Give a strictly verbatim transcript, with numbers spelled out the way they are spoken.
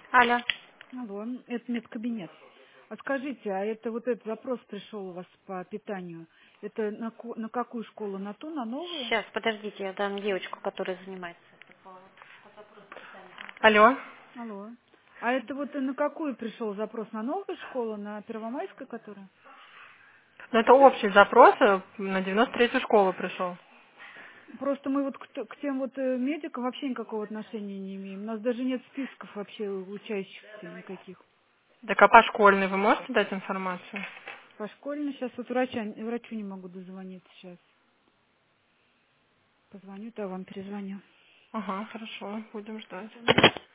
Алло. Алло, это медкабинет. А скажите, а это вот этот запрос пришел у вас по питанию? Это на, ко- на какую школу? На ту, на новую? Сейчас, подождите, я дам девочку, которая занимается. Алло. Алло. Алло. А это вот на какую пришел запрос? На новую школу, на Первомайскую, которая? Ну, это общий запрос, э, на девяносто третью школу пришел. Просто мы вот к, т- к тем вот э, медикам вообще никакого отношения не имеем. У нас даже нет списков вообще учащихся никаких. Так а по школьной вы можете дать информацию? По школьной сейчас вот врача, врачу не могу дозвониться сейчас. Позвоню, то вам перезвоню. Ага, хорошо, будем ждать.